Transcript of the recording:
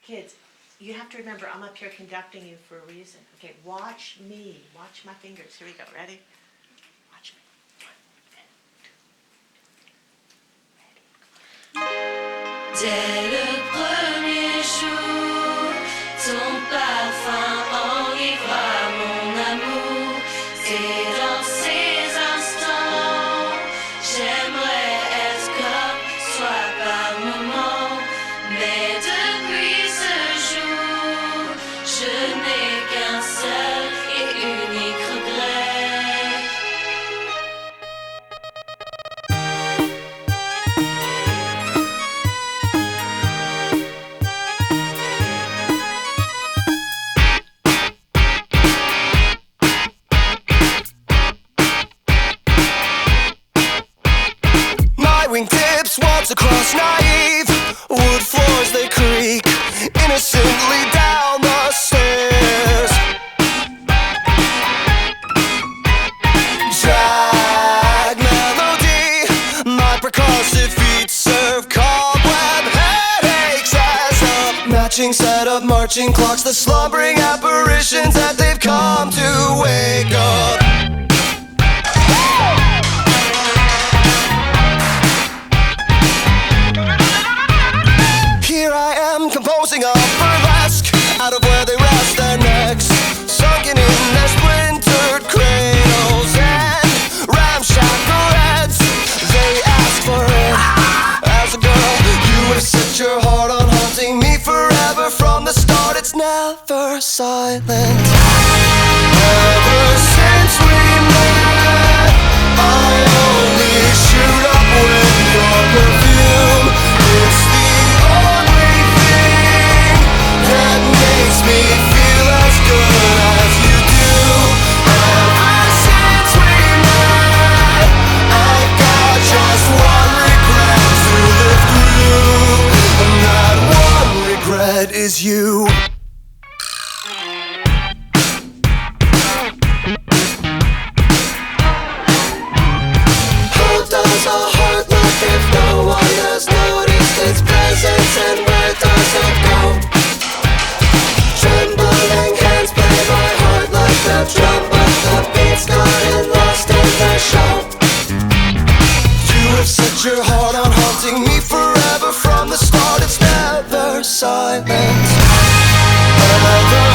Kids, you have to remember, I'm up here conducting you for a reason. Okay, watch me. Watch my fingers. Here we go. Ready? Watch me. 1, 2, 3. Dès le premier jour, ton parfum enivra mon amour. Et dans ces instants, j'aimerais être comme toi par moments. Mais depuis ce jour, je n'ai qu'un seul et unique regret. Wingtips walks across naive wood floors, they creak innocently down the stairs. Drag melody, my percussive feet serve cobweb headaches as a matching set of marching clocks, the slumbering apparitions that they've come to wake up. Composing a burlesque out of where they rest their necks, sunken in their splintered cradles and ramshackle heads. They ask for it. As a girl, you have set your heart on haunting me forever. From the start, it's never silent. Ever since we met, I only shoot up with your perfume. It's the only thing that makes me feel as good as you do. Ever since we met, I've got just one regret to live through, and that one regret is you. How does a heart look if no one has noticed its presence, and where does it go? Trembling hands play my heart like a drum, but the beat's gotten lost in the show. You have set your heart on haunting me forever. From the start, it's never silent. Ever